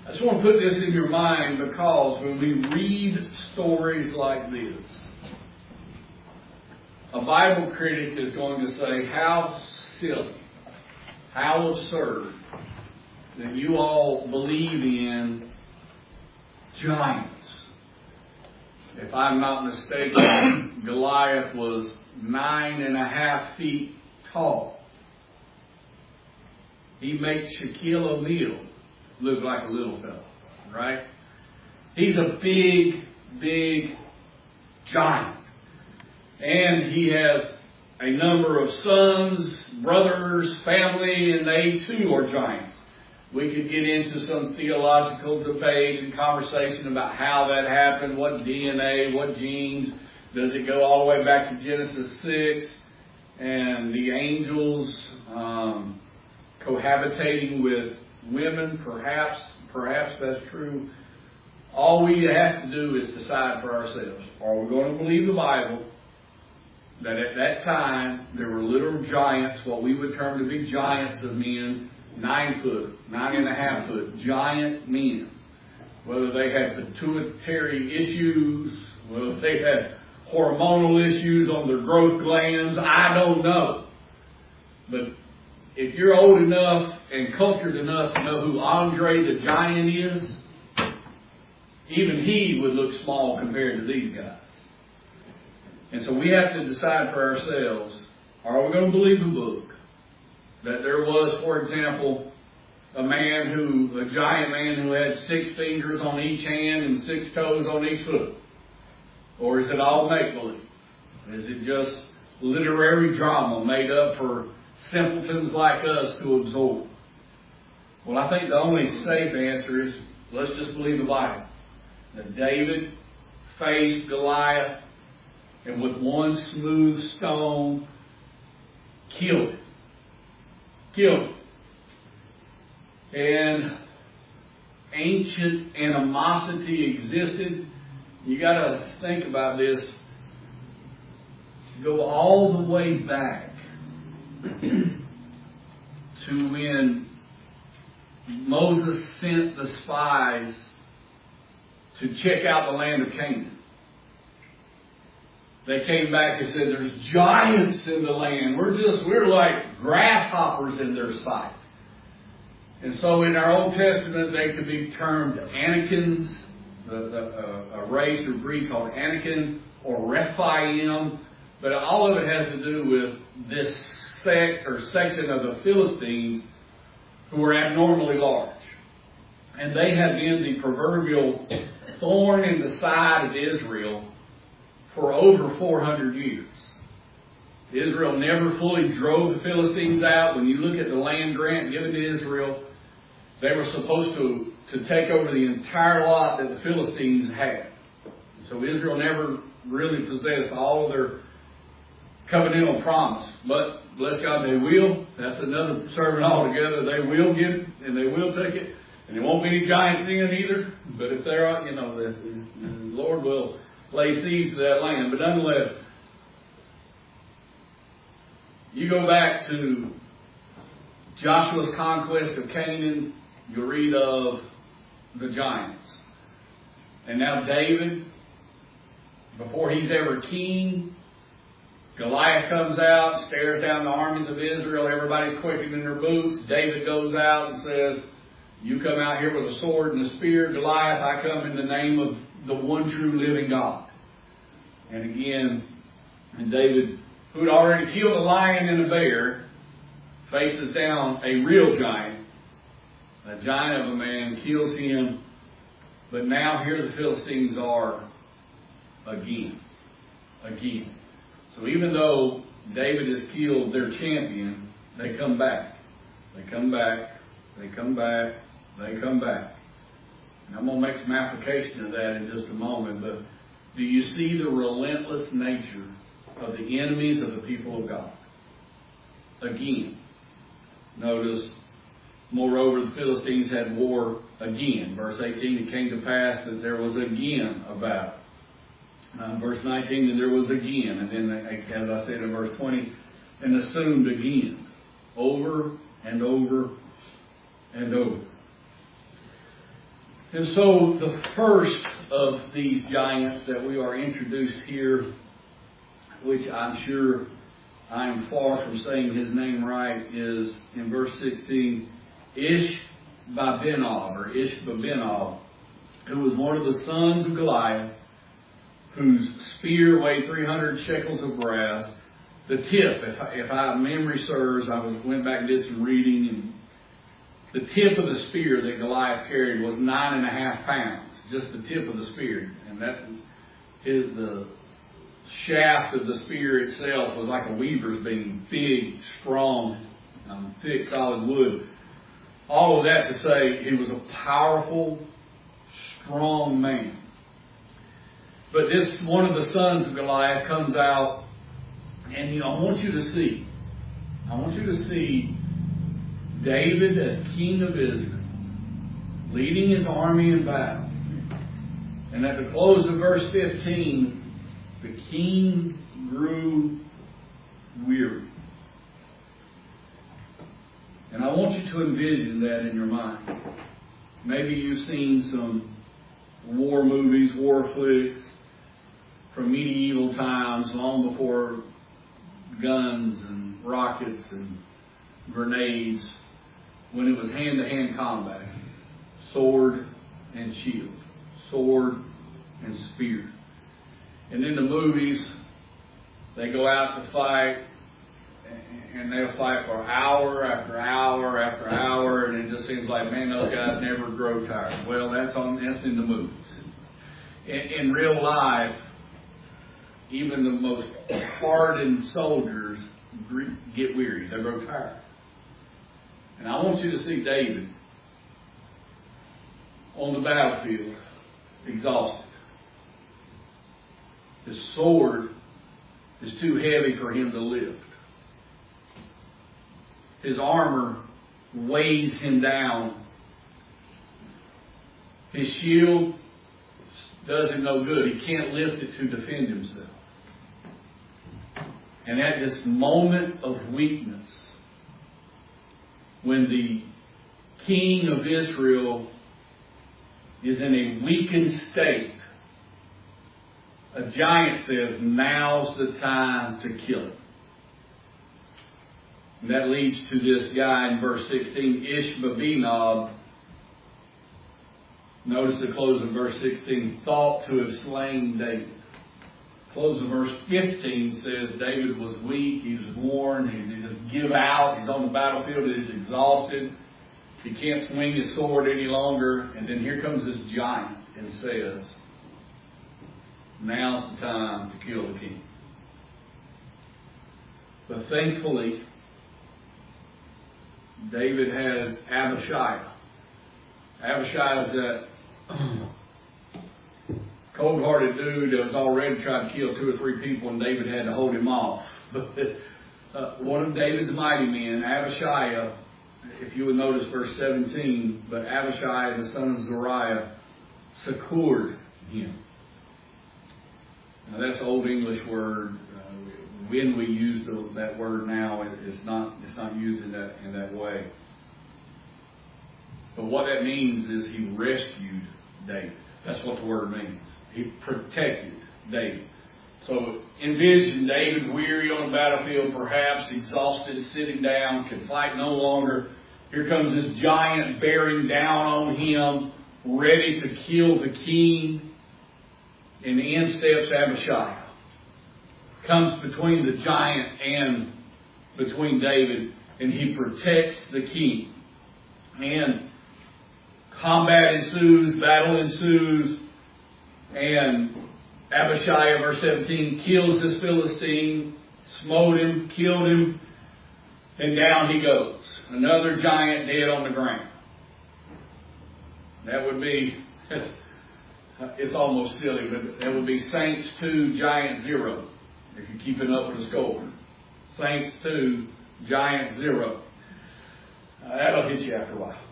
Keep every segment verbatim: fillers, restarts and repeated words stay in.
I just want to put this in your mind because when we read stories like this, a Bible critic is going to say, how silly, how absurd that you all believe in giants. If I'm not mistaken, Goliath was nine and a half feet tall. He makes Shaquille O'Neal look like a little fellow, right? He's a big, big giant. And he has a number of sons, brothers, family, and they too are giants. We could get into some theological debate and conversation about how that happened, what D N A, what genes. Does it go all the way back to Genesis six and the angels um, cohabitating with women? Perhaps, perhaps that's true. All we have to do is decide for ourselves. Are we going to believe the Bible that at that time there were literal giants, what we would term to be giants of men, nine foot, nine and a half foot, giant men. Whether they had pituitary issues, whether they had hormonal issues on their growth glands, I don't know. But if you're old enough and cultured enough to know who Andre the Giant is, even he would look small compared to these guys. And so we have to decide for ourselves, are we going to believe the book? That there was, for example, a man who, a giant man who had six fingers on each hand and six toes on each foot? Or is it all make-believe? Is it just literary drama made up for simpletons like us to absorb? Well, I think the only safe answer is, let's just believe the Bible. That David faced Goliath and with one smooth stone killed him. Killed him. And ancient animosity existed. You got to think about this. Go all the way back to when Moses sent the spies to check out the land of Canaan. They came back and said, there's giants in the land. We're just, we're like grasshoppers in their sight. And so in our Old Testament, they could be termed Anakins, the, the, uh, a race or breed called Anakin, or Rephaim. But all of it has to do with this sect or section of the Philistines who were abnormally large. And they had been the proverbial thorn in the side of Israel for over four hundred years. Israel never fully drove the Philistines out. When you look at the land grant given to Israel, they were supposed to, to take over the entire lot that the Philistines had. So Israel never really possessed all of their covenantal promise. But, bless God, they will. That's another sermon altogether. They will get it, and they will take it. And there won't be any giants in either. But if there are, you know, the, the Lord will lay siege to that land. But nonetheless, you go back to Joshua's conquest of Canaan, you read of the giants. And now David, before he's ever king, Goliath comes out, stares down the armies of Israel. Everybody's quickening their boots. David goes out and says, you come out here with a sword and a spear. Goliath, I come in the name of the one true living God. And again, and David, who had already killed a lion and a bear, faces down a real giant. A giant of a man kills him. But now here the Philistines are again. Again. So even though David has killed their champion, they come back. They come back. They come back. They come back. And I'm going to make some application of that in just a moment. But do you see the relentless nature of the enemies of the people of God? Again. Notice, moreover, the Philistines had war again. Verse eighteen, it came to pass that there was again a battle. Uh, verse nineteen, and there was again. And then, as I said in verse twenty, and assumed again. Over and over and over. And so the first of these giants that we are introduced here, which I'm sure I'm far from saying his name right, is in verse sixteen, Ishbi-benob, or Ishbi-benob, who was one of the sons of Goliath, whose spear weighed three hundred shekels of brass. The tip, if I, if I memory serves, I was, went back and did some reading, and the tip of the spear that Goliath carried was nine and a half pounds, just the tip of the spear. And that is the shaft of the spear itself was like a weaver's beam, big, strong, um, thick, solid wood. All of that to say he was a powerful, strong man. But this, one of the sons of Goliath comes out, and you know, I want you to see, I want you to see David as king of Israel, leading his army in battle. And at the close of verse fifteen, the king grew weary. And I want you to envision that in your mind. Maybe you've seen some war movies, war flicks from medieval times, long before guns and rockets and grenades, when it was hand-to-hand combat. Sword and shield. Sword and spear. And in the movies, they go out to fight, and they'll fight for hour after hour after hour, and it just seems like, man, those guys never grow tired. Well, that's on that's in the movies. In, in real life, even the most hardened soldiers get weary. They grow tired. And I want you to see David on the battlefield, exhausted. His sword is too heavy for him to lift. His armor weighs him down. His shield does him no good. He can't lift it to defend himself. And at this moment of weakness, when the king of Israel is in a weakened state, a giant says, now's the time to kill him. And that leads to this guy in verse sixteen, Ishbi-benob. Notice the close of verse sixteen, thought to have slain David. Close of verse fifteen says David was weak, he was worn, he, he just give out, he's on the battlefield, he's exhausted, he can't swing his sword any longer. And then here comes this giant and says, now's the time to kill the king. But thankfully, David had Abishai. Abishai is that cold-hearted dude that was already trying to kill two or three people, and David had to hold him off. But uh, one of David's mighty men, Abishai, if you would notice verse seventeen, but Abishai, the son of Zeruiah, succored him. Now that's an old English word. Uh, when we use the, that word now, it, it's not it's not used in that in that way. But what that means is he rescued David. That's what the word means. He protected David. So envision David weary on the battlefield, perhaps exhausted, sitting down, can fight no longer. Here comes this giant bearing down on him, ready to kill the king. And in steps Abishai. Comes between the giant and between David, and he protects the king. And combat ensues, battle ensues, and Abishai, verse seventeen, kills this Philistine, smote him, killed him, and down he goes. Another giant dead on the ground. That would be, it's almost silly, but that would be Saints two, Giant zero, if you're keeping up with the score. Saints two, Giant zero. Uh, that'll hit you after a while.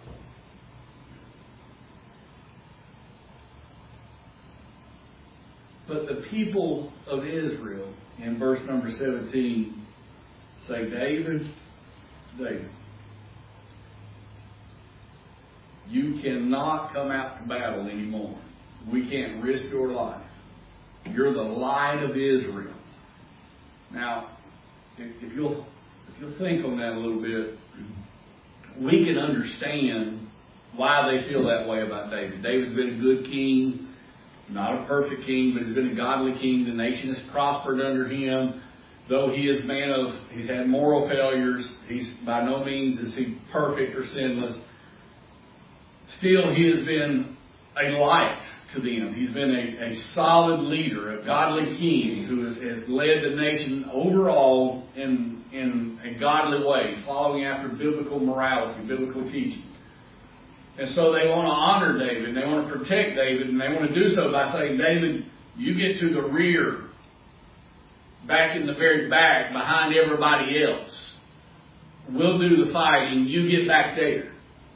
But the people of Israel, in verse number seventeen, say, David, David, you cannot come out to battle anymore. We can't risk your life. You're the light of Israel. Now, if, if you'll if you'll think on that a little bit, we can understand why they feel that way about David. David's been a good king, not a perfect king, but he's been a godly king. The nation has prospered under him. Though he is man of, he's had moral failures. He's by no means is he perfect or sinless. Still, he has been a light to them. He's been a, a solid leader, a godly king who has, has led the nation overall in, in a godly way, following after biblical morality, biblical teaching. And so they want to honor David, and they want to protect David, and they want to do so by saying, David, you get to the rear, back in the very back, behind everybody else. We'll do the fighting, you get back there.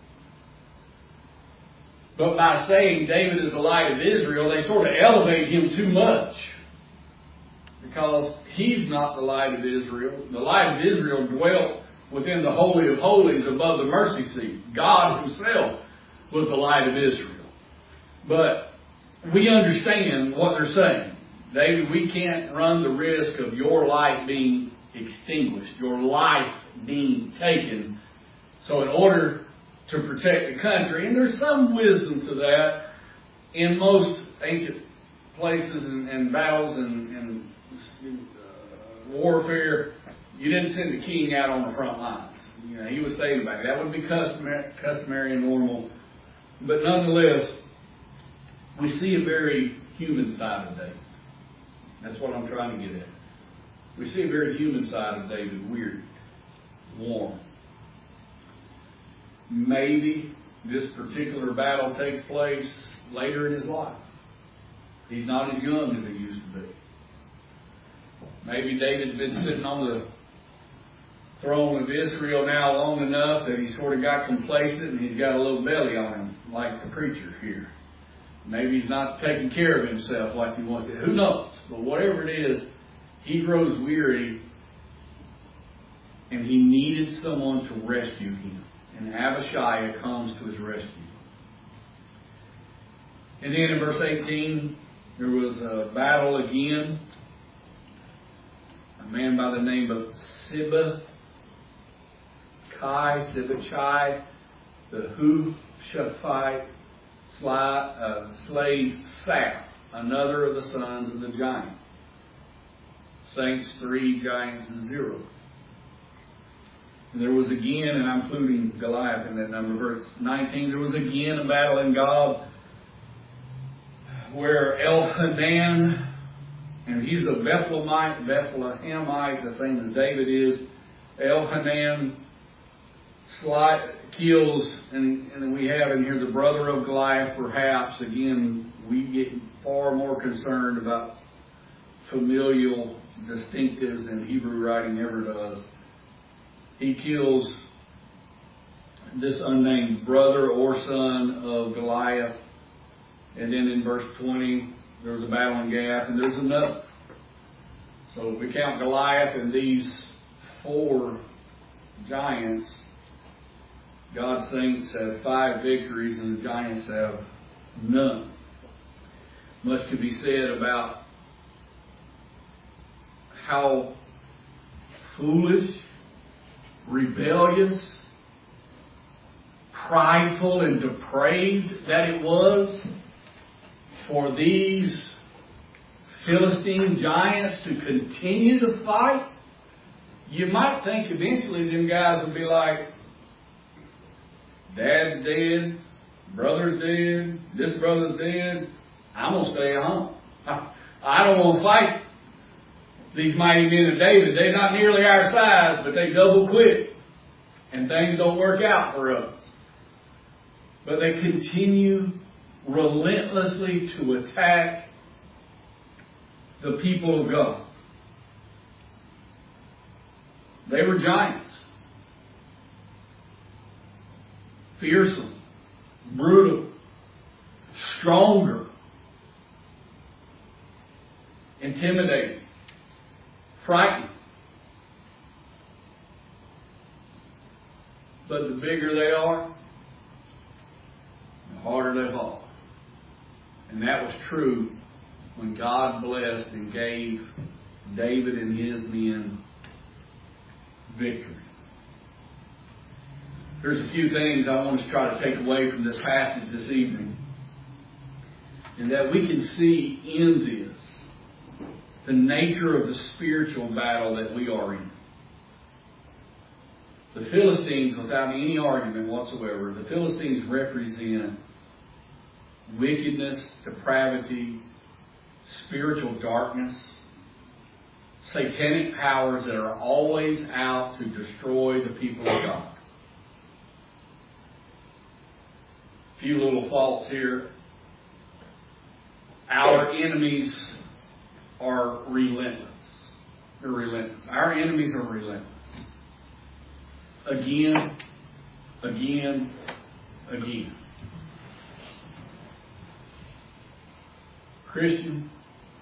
But by saying David is the light of Israel, they sort of elevate him too much. Because he's not the light of Israel. The light of Israel dwelt within the Holy of Holies above the mercy seat. God himself was the light of Israel. But we understand what they're saying. David, we can't run the risk of your light being extinguished, your life being taken. So in order to protect the country, and there's some wisdom to that in most ancient places and, and battles and, and uh, warfare, you didn't send the king out on the front lines. You know, he was staying back. That would be customary, customary and normal. But nonetheless, we see a very human side of David. That's what I'm trying to get at. We see a very human side of David, weird, warm. Maybe this particular battle takes place later in his life. He's not as young as he used to be. Maybe David's been sitting on the throne of Israel now long enough that he sort of got complacent and he's got a little belly on him, like the preacher here. Maybe he's not taking care of himself like he wants to. Who knows? But whatever it is, he grows weary and he needed someone to rescue him. And Abishai comes to his rescue. And then in verse eighteen, there was a battle again. A man by the name of Sibba Kai, Sibachai, the Hushathite, uh, slays Saph, another of the sons of the giant. Saints three, giants zero. And there was again, and I'm including Goliath in that number, verse nineteen, there was again a battle in Gob where Elhanan, and he's a Bethlehemite, Bethlehemite, the same as David is. Elhanan slight, kills, and, and we have in here the brother of Goliath, perhaps. Again, we get far more concerned about familial distinctives than Hebrew writing ever does. He kills this unnamed brother or son of Goliath. And then in verse twenty, there was a battle in Gath, and there's another. So if we count Goliath and these four giants, God's saints have five victories and the giants have none. Much could be said about how foolish, rebellious, prideful, and depraved that it was for these Philistine giants to continue to fight. You might think eventually them guys would be like, Dad's dead, brother's dead, this brother's dead, I'm going to stay at home. I, I don't want to fight these mighty men of David. They're not nearly our size, but they double quick. And things don't work out for us. But they continue relentlessly to attack the people of God. They were giants. Fearsome, brutal, stronger, intimidating, frightening. But the bigger they are, harder they fall. And that was true when God blessed and gave David and his men victory. There's a few things I want to try to take away from this passage this evening. And that we can see in this the nature of the spiritual battle that we are in. The Philistines, without any argument whatsoever, the Philistines represent wickedness, depravity, spiritual darkness, satanic powers that are always out to destroy the people of God. A few little thoughts here. Our enemies are relentless. They're relentless. Our enemies are relentless. Again, again, again. Christian,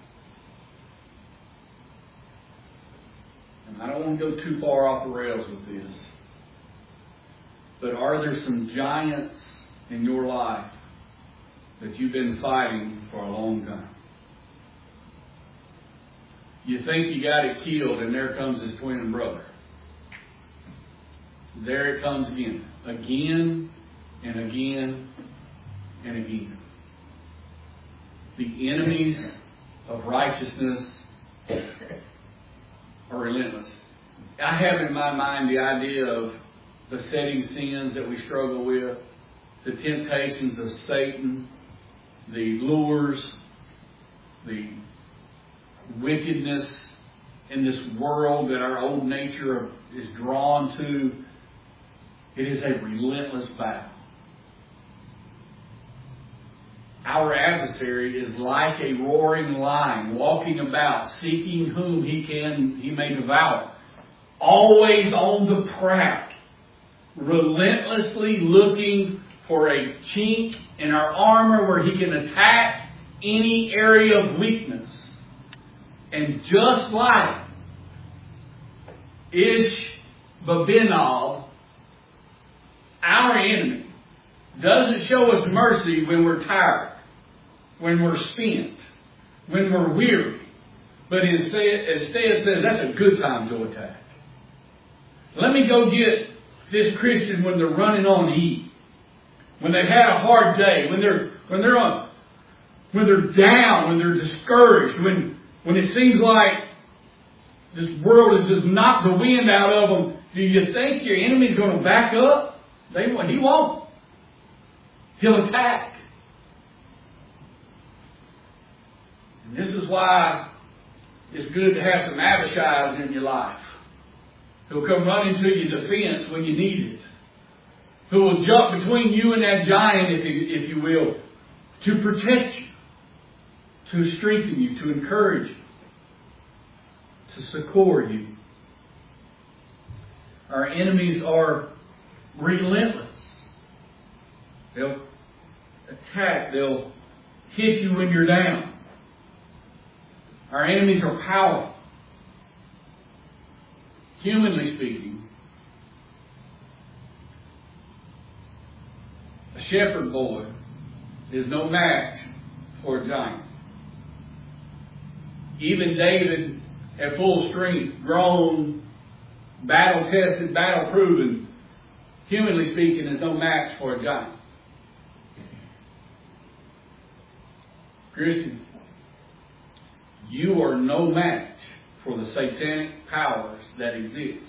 and I don't want to go too far off the rails with this, but are there some giants in your life that you've been fighting for a long time? You think you got it killed, and there comes his twin brother. There it comes again. Again and again and again. The enemies of righteousness are relentless. I have in my mind the idea of besetting sins that we struggle with, the temptations of Satan, the lures, the wickedness in this world that our old nature is drawn to. It is a relentless battle. Our adversary is like a roaring lion, walking about, seeking whom he can he may devour. Always on the prowl, relentlessly looking for a chink in our armor where he can attack any area of weakness. And just like Ishbosheth, our enemy doesn't show us mercy when we're tired, when we're spent, when we're weary, but instead, instead says that's a good time to attack. Let me go get this Christian when they're running on E, when they've had a hard day, when they're when they're on, when they're down, when they're discouraged, when when it seems like this world has just knocked the wind out of them. Do you think your enemy's going to back up? They he won't. He'll attack. And this is why it's good to have some Abishais in your life. Who'll come running to your defense when you need it. Who will jump between you and that giant, if you, if you will, to protect you, to strengthen you, to encourage you, to succor you. Our enemies are relentless. They'll attack. They'll hit you when you're down. Our enemies are powerful. Humanly speaking, a shepherd boy is no match for a giant. Even David, at full strength, grown, battle-tested, battle-proven, humanly speaking, is no match for a giant. Christian, you are no match for the satanic powers that exist.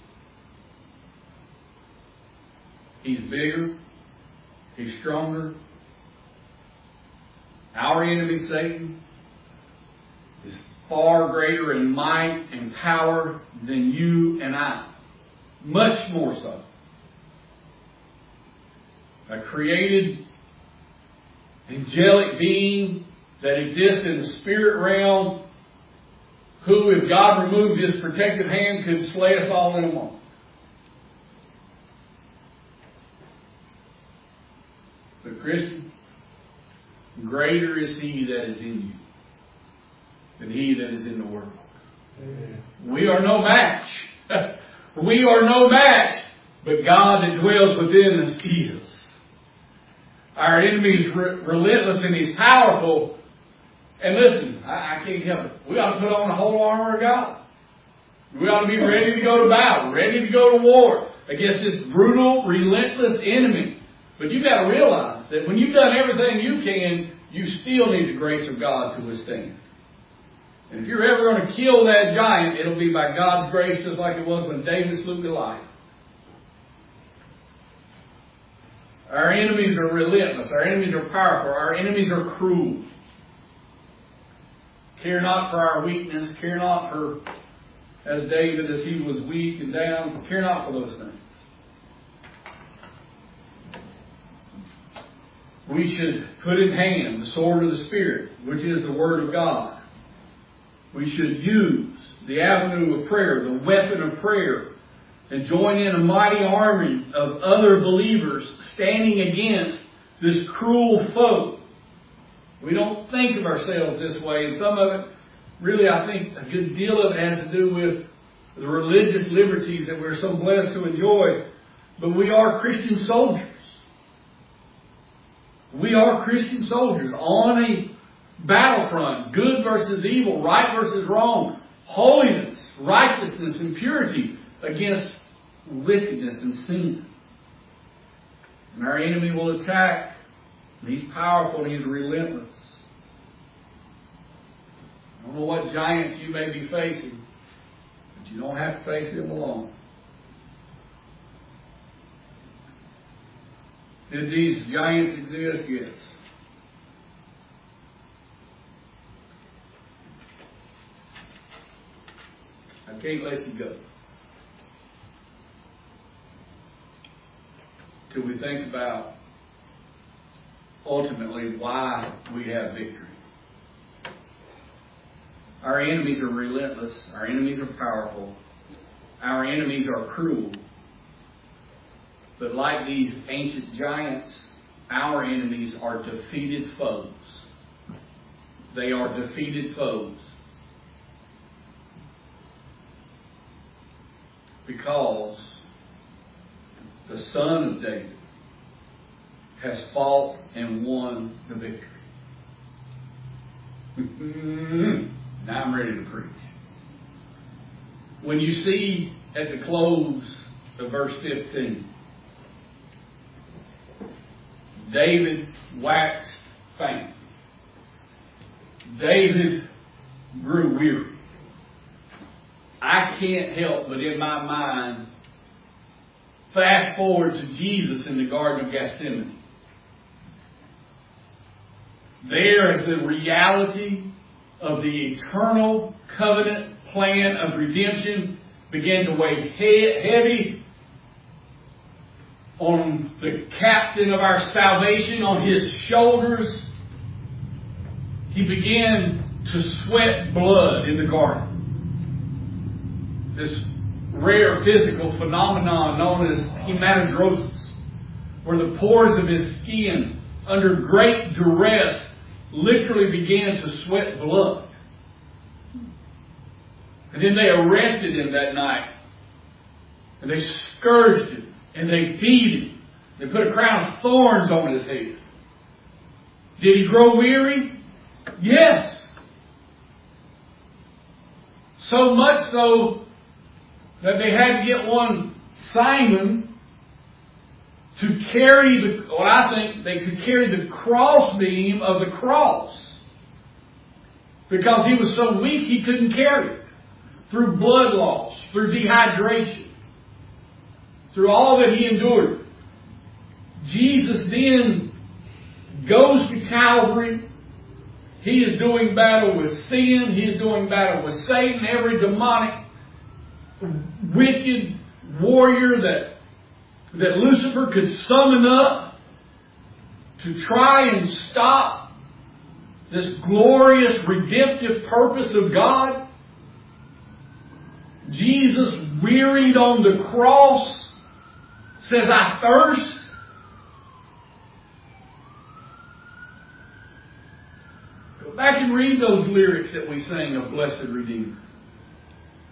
He's bigger. He's stronger. Our enemy, Satan, is far greater in might and power than you and I. Much more so. A created angelic being that exists in the spirit realm, who, if God removed his protective hand, could slay us all in a moment. But Christian, greater is he that is in you than he that is in the world. Amen. We are no match. We are no match, but God that dwells within us is. Our enemy is re- relentless and he's powerful. And listen, I, I can't help it. We ought to put on the whole armor of God. We ought to be ready to go to battle, ready to go to war against this brutal, relentless enemy. But you've got to realize that when you've done everything you can, you still need the grace of God to withstand. And if you're ever going to kill that giant, it'll be by God's grace, just like it was when David slew Goliath. Our enemies are relentless. Our enemies are powerful. Our enemies are cruel. Care not for our weakness. Care not for, as David, as he was weak and down. Care not for those things. We should put in hand the sword of the Spirit, which is the Word of God. We should use the avenue of prayer, the weapon of prayer, and join in a mighty army of other believers standing against this cruel foe. We don't think of ourselves this way, and some of it, really, I think a good deal of it has to do with the religious liberties that we're so blessed to enjoy. But we are Christian soldiers. We are Christian soldiers on a battlefront. Good versus evil, right versus wrong, holiness, righteousness, and purity against wickedness and sin. And our enemy will attack. He's powerful and he's relentless. I don't know what giants you may be facing, but you don't have to face them alone. Did these giants exist? Yes. I can't let you go till we think about ultimately why we have victory. Our enemies are relentless. Our enemies are powerful. Our enemies are cruel. But like these ancient giants, our enemies are defeated foes. They are defeated foes. Because the Son of David has fought and won the victory. Now I'm ready to preach. When you see at the close of verse fifteen, David waxed faint. David grew weary. I can't help but in my mind fast forward to Jesus in the Garden of Gethsemane. There is the reality of the eternal covenant plan of redemption began to weigh he- heavy on the captain of our salvation, on his shoulders. He began to sweat blood in the garden. This rare physical phenomenon known as hematidrosis, where the pores of his skin, under great duress, literally began to sweat blood. And then they arrested him that night. And they scourged him. And they beat him. They put a crown of thorns on his head. Did he grow weary? Yes. So much so that they had to get one Simon to carry the, what I think they could carry the crossbeam of the cross. Because he was so weak he couldn't carry it. Through blood loss, through dehydration, through all that he endured. Jesus then goes to Calvary. He is doing battle with sin. He is doing battle with Satan, every demonic, wicked warrior that, that Lucifer could summon up to try and stop this glorious redemptive purpose of God. Jesus, wearied on the cross, says, I thirst. Go back and read those lyrics that we sang of Blessed Redeemer.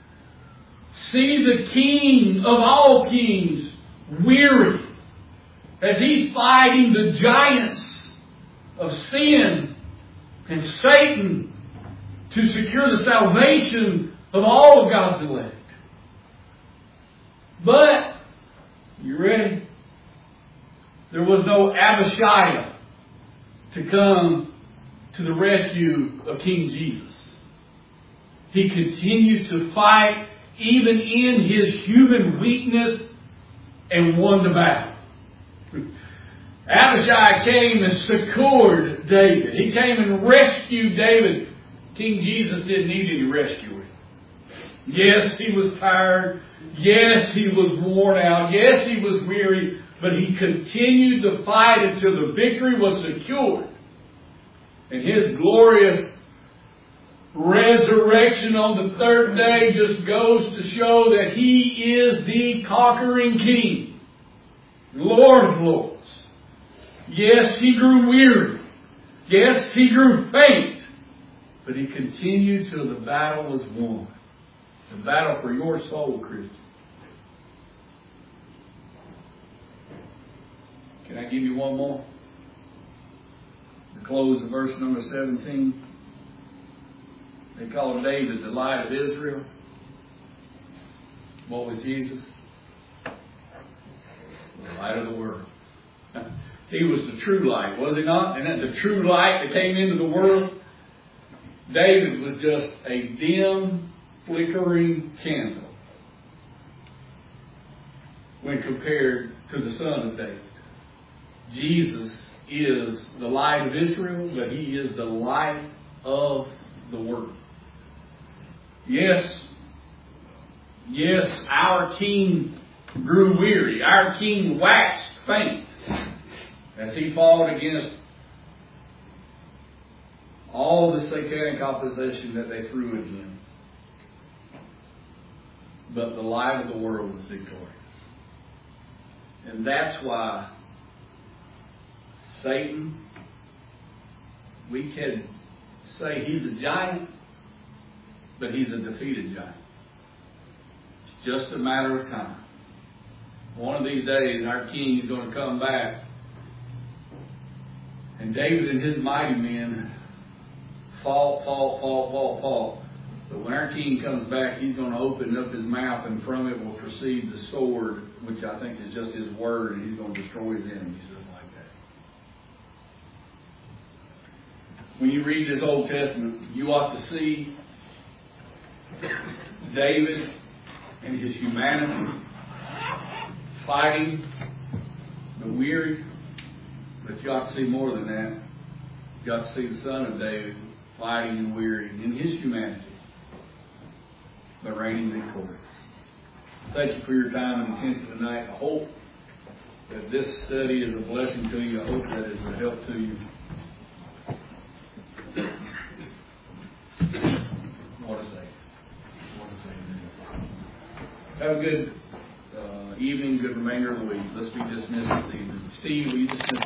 See the King of all kings weary. as he's fighting the giants of sin and Satan to secure the salvation of all of God's elect. But, you ready? There was no Abishai to come to the rescue of King Jesus. He continued to fight even in his human weakness and won the battle. Abishai came and succored David. He came and rescued David. King Jesus didn't need any rescuing. Yes, he was tired. Yes, he was worn out. Yes, he was weary. But he continued to fight until the victory was secured. And his glorious resurrection on the third day just goes to show that he is the conquering King, Lord of Lords. Yes, he grew weary. Yes, he grew faint. But he continued till the battle was won. The battle for your soul, Christian. Can I give you one more? To close of verse number seventeen. They called David the light of Israel. What was Jesus? The light of the world. He was the true light, was he not? And that the true light that came into the world. David was just a dim, flickering candle when compared to the Son of David. Jesus is the light of Israel, but he is the light of the world. Yes, yes, our King grew weary. Our King waxed faint as he fought against all the satanic opposition that they threw at him. But the light of the world was victorious. And that's why Satan, we can say he's a giant, but he's a defeated giant. It's just a matter of time. One of these days, our King is going to come back. And David and his mighty men fought, fought, fought, fought, fought. But when our King comes back, he's going to open up his mouth, and from it will proceed the sword, which I think is just his word, and he's going to destroy his enemies just like that. When you read this Old Testament, you ought to see David and his humanity fighting the weary. But you ought to see more than that. You ought to see the Son of David fighting and weary in his humanity, but reigning victorious. Thank you for your time and attention tonight. I hope that this study is a blessing to you. I hope that it's a help to you. What to say? What to say? Have a good uh, evening, good remainder of the week. Let's be dismissed this evening. Steve, will you dismiss?